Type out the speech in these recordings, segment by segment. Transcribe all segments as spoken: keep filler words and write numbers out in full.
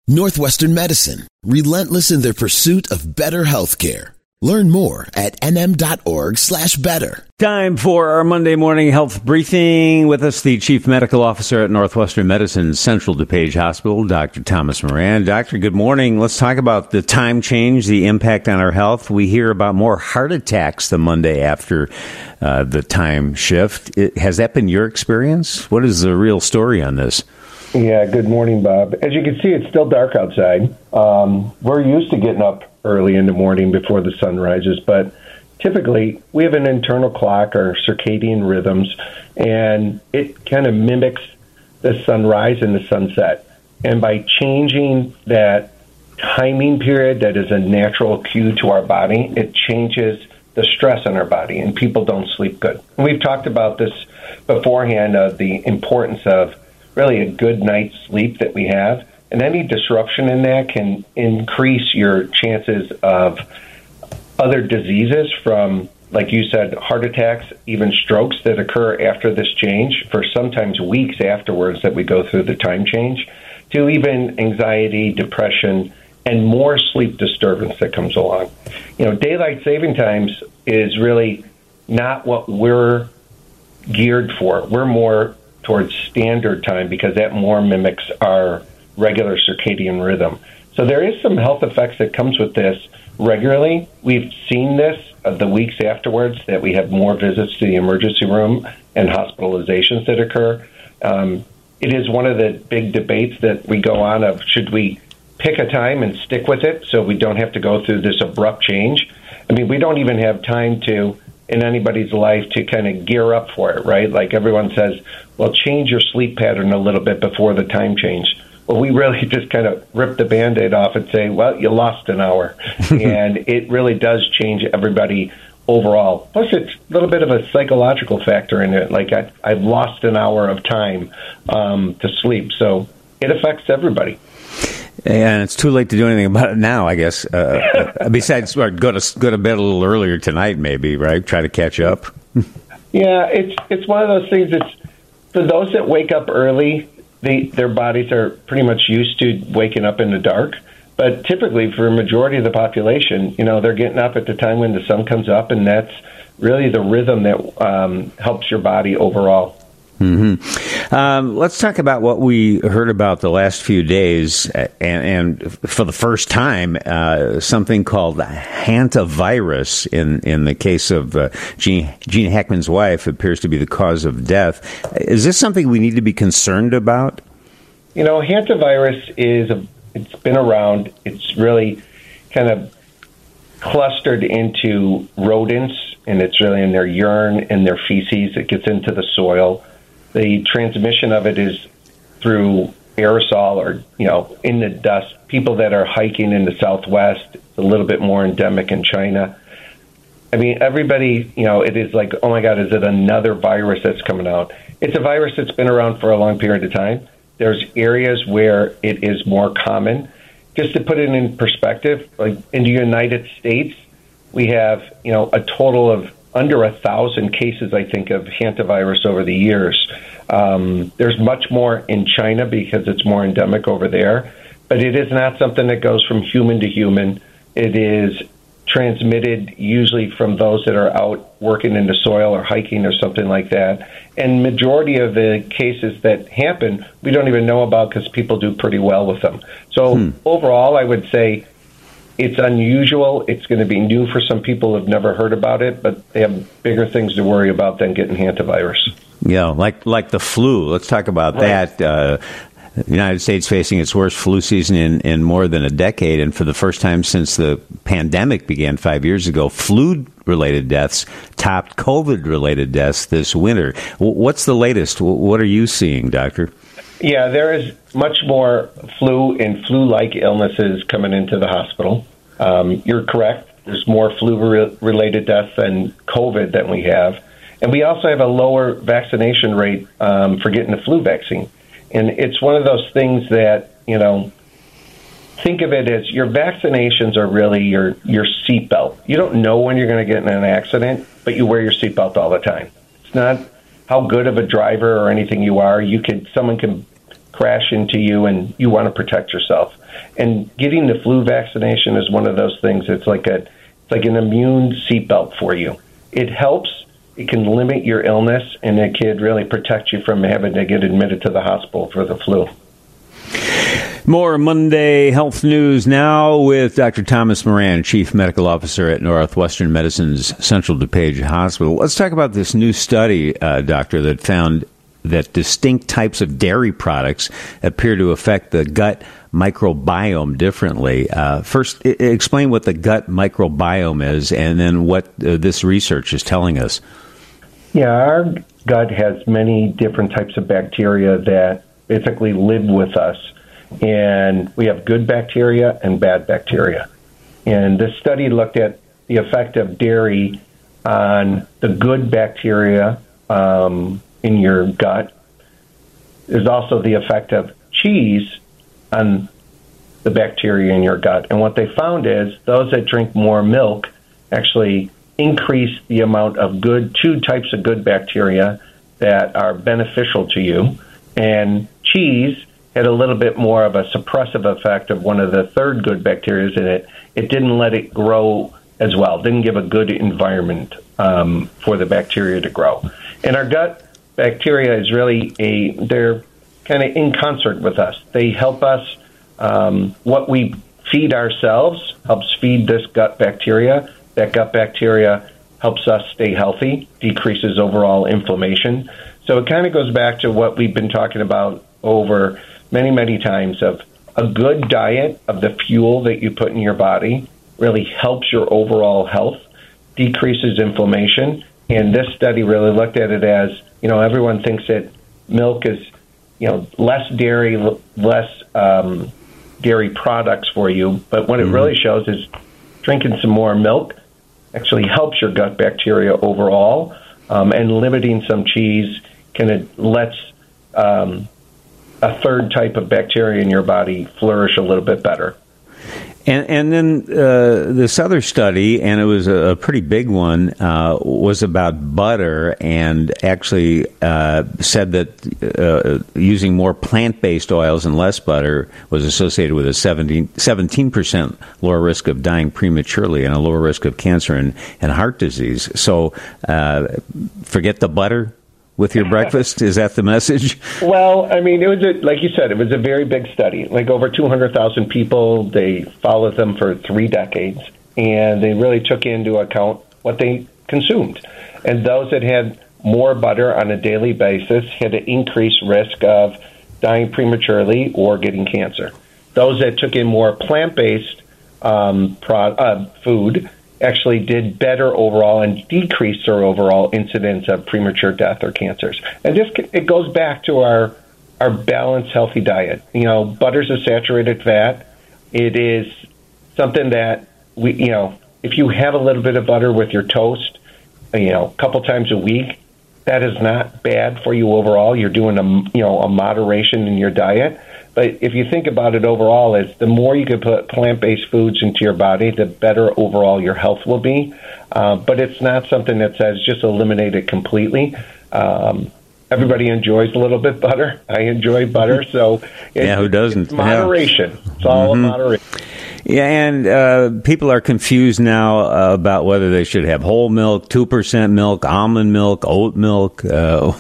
Northwestern Medicine, relentless in their pursuit of better healthcare. Learn more at nm.org slash better. Time for our Monday morning health briefing. With us, the Chief Medical Officer at Northwestern Medicine Central DuPage Hospital, Doctor Thomas Moran. Doctor, good morning. Let's talk about the time change, the impact on our health. We hear about more heart attacks the Monday after uh, the time shift. It, has that been your experience? What is the real story on this? Yeah, good morning, Bob. As you can see, it's still dark outside. Um, we're used to getting up early in the morning before the sun rises, but typically we have an internal clock or circadian rhythms, and it kind of mimics the sunrise and the sunset. And by changing that timing period that is a natural cue to our body, it changes the stress on our body, and people don't sleep good. And we've talked about this beforehand of the importance of really a good night's sleep that we have, and any disruption in that can increase your chances of other diseases from, like you said, heart attacks, even strokes that occur after this change for sometimes weeks afterwards that we go through the time change, to even anxiety, depression, and more sleep disturbance that comes along. You know, daylight saving times is really not what we're geared for. We're more towards standard time because that more mimics our regular circadian rhythm. So there is some health effects that comes with this regularly. We've seen this uh, the weeks afterwards, that we have more visits to the emergency room and hospitalizations that occur. Um, it is one of the big debates that we go on of, should we pick a time and stick with it so we don't have to go through this abrupt change? I mean, we don't even have time to, in anybody's life, to kind of gear up for it, right? Like everyone says, well, change your sleep pattern a little bit before the time change. Well, we really just kind of rip the Band-Aid off and say, well, you lost an hour. And it really does change everybody overall. Plus, it's a little bit of a psychological factor in it. Like, I, I've lost an hour of time um, to sleep. So it affects everybody. And it's too late to do anything about it now, I guess. Uh, besides, well, go to go to bed a little earlier tonight, maybe, right? Try to catch up. Yeah, it's it's one of those things. It's for those that wake up early, they, their bodies are pretty much used to waking up in the dark. But typically, for a majority of the population, you know, they're getting up at the time when the sun comes up, and that's really the rhythm that um, helps your body overall. Mm-hmm. Um, let's talk about what we heard about the last few days, and, and for the first time, uh, something called hantavirus. In in the case of uh, Gene, Gene Hackman's wife, appears to be the cause of death. Is this something we need to be concerned about? You know, hantavirus is a, it's been around. It's really kind of clustered into rodents, and it's really in their urine and their feces. It gets into the soil. The transmission of it is through aerosol or, you know, in the dust. People that are hiking in the Southwest, it's a little bit more endemic in China. I mean, everybody, you know, it is like, oh my God, is it another virus that's coming out? It's a virus that's been around for a long period of time. There's areas where it is more common. Just to put it in perspective, like in the United States, we have, you know, a total of under a thousand cases, I think, of hantavirus over the years. Um, there's much more in China because it's more endemic over there, but it is not something that goes from human to human. It is transmitted usually from those that are out working in the soil or hiking or something like that. And majority of the cases that happen, we don't even know about because people do pretty well with them. So hmm. overall, I would say it's unusual. It's going to be new for some people who've never heard about it, but they have bigger things to worry about than getting hantavirus. Yeah, like like the flu. Let's talk about right. that. Uh, the United States facing its worst flu season in, in more than a decade, and for the first time since the pandemic began five years ago, flu-related deaths topped COVID-related deaths this winter. What's the latest? What are you seeing, Doctor? Yeah, there is much more flu and flu-like illnesses coming into the hospital. Um, you're correct. There's more flu-related deaths than COVID that we have. And we also have a lower vaccination rate um, for getting the flu vaccine. And it's one of those things that, you know, think of it as your vaccinations are really your, your seatbelt. You don't know when you're going to get in an accident, but you wear your seatbelt all the time. It's not how good of a driver or anything you are. You could, someone can crash into you, and you want to protect yourself. And getting the flu vaccination is one of those things. It's like a it's like an immune seatbelt for you. It helps. It can limit your illness, and it could really protect you from having to get admitted to the hospital for the flu. More Monday Health News now with Doctor Thomas Moran, Chief Medical Officer at Northwestern Medicine's Central DuPage Hospital. Let's talk about this new study, uh, Doctor, that found that distinct types of dairy products appear to affect the gut microbiome differently. Uh, first, I- explain what the gut microbiome is, and then what uh, this research is telling us. Yeah, our gut has many different types of bacteria that basically live with us. And we have good bacteria and bad bacteria. And this study looked at the effect of dairy on the good bacteria um, in your gut. There's also the effect of cheese on the bacteria in your gut. And what they found is those that drink more milk actually increase the amount of good, two types of good bacteria that are beneficial to you. And cheese had a little bit more of a suppressive effect of one of the third good bacteria in it. It didn't let it grow as well, didn't give a good environment um, for the bacteria to grow. And our gut bacteria is really a, they're kind of in concert with us. They help us, um, what we feed ourselves helps feed this gut bacteria. That gut bacteria helps us stay healthy, decreases overall inflammation. So it kind of goes back to what we've been talking about over many, many times of a good diet of the fuel that you put in your body really helps your overall health, decreases inflammation. And this study really looked at it as, you know, everyone thinks that milk is, you know, less dairy, less um, dairy products for you. But what mm-hmm. it really shows is drinking some more milk actually helps your gut bacteria overall. Um, and limiting some cheese kind of lets um, a third type of bacteria in your body flourish a little bit better. And, and then uh, this other study, and it was a, a pretty big one, uh, was about butter, and actually uh, said that uh, using more plant-based oils and less butter was associated with a seventeen percent lower risk of dying prematurely and a lower risk of cancer and, and heart disease. So uh, forget the butter with your breakfast? Is that the message? Well, I mean, it was, a, like you said, it was a very big study. Like over two hundred thousand people, they followed them for three decades, and they really took into account what they consumed. And those that had more butter on a daily basis had an increased risk of dying prematurely or getting cancer. Those that took in more plant-based um, pro- uh, food actually did better overall and decreased their overall incidence of premature death or cancers. And this it goes back to our our balanced, healthy diet. You know, butter's a saturated fat. It is something that we, you know, if you have a little bit of butter with your toast, you know, a couple times a week, that is not bad for you overall. You're doing a, you know, a moderation in your diet. But if you think about it overall, is the more you can put plant-based foods into your body, the better overall your health will be. Uh, but it's not something that says just eliminate it completely. Um, everybody enjoys a little bit butter. I enjoy butter, so it, yeah, who doesn't? It's moderation. Yeah. It's all mm-hmm. moderation. Yeah, and uh, people are confused now uh, about whether they should have whole milk, two percent milk, almond milk, oat milk. Uh,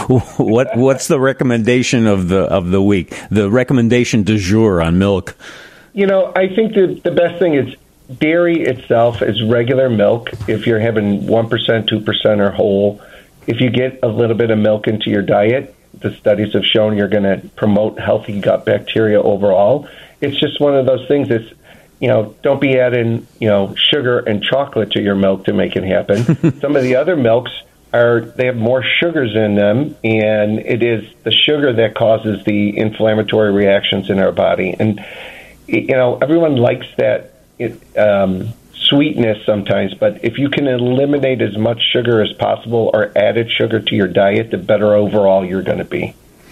what what's the recommendation of the of the week? The recommendation du jour on milk? You know, I think that the best thing is dairy itself is regular milk. If you're having one percent, two percent, or whole, if you get a little bit of milk into your diet, the studies have shown you're going to promote healthy gut bacteria overall. It's just one of those things that's, you know, don't be adding, you know, sugar and chocolate to your milk to make it happen. Some of the other milks are, they have more sugars in them, and it is the sugar that causes the inflammatory reactions in our body. And, you know, everyone likes that it, um, sweetness sometimes, but if you can eliminate as much sugar as possible or added sugar to your diet, the better overall you're going to be.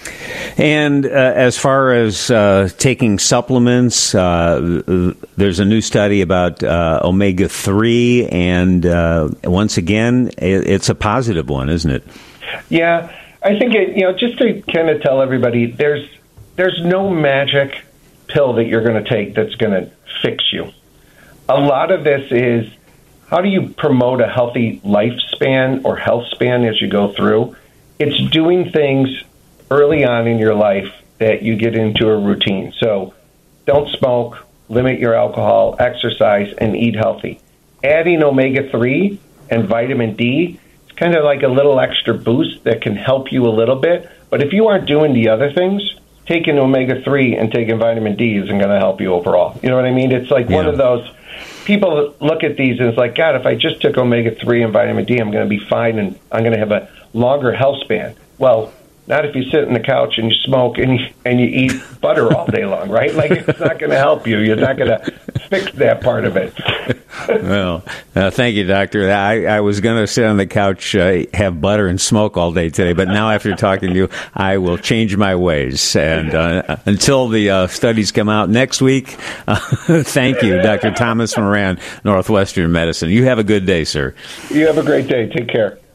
And uh, as far as uh, taking supplements, uh, there's a new study about uh, omega three, and uh, once again, it, it's a positive one, isn't it? Yeah, I think, it, you know, just to kind of tell everybody, there's there's no magic pill that you're going to take that's going to fix you. A lot of this is, how do you promote a healthy lifespan or health span as you go through? It's doing things early on in your life that you get into a routine. So don't smoke, limit your alcohol, exercise, and eat healthy. Adding omega three and vitamin D, it's kind of like a little extra boost that can help you a little bit. But if you aren't doing the other things, taking omega three and taking vitamin D isn't going to help you overall. You know what I mean? It's like yeah. one of those, people look at these and it's like, God, if I just took omega three and vitamin D, I'm going to be fine and I'm going to have a longer health span. Well, not if you sit on the couch and you smoke and you, and you eat butter all day long, right? Like, it's not going to help you. You're not going to fix that part of it. Well, uh, thank you, Doctor. I, I was going to sit on the couch, uh, have butter and smoke all day today, but now after talking to you, I will change my ways. And uh, until the uh, studies come out next week, uh, thank you, Doctor Thomas Moran, Northwestern Medicine. You have a good day, sir. You have a great day. Take care.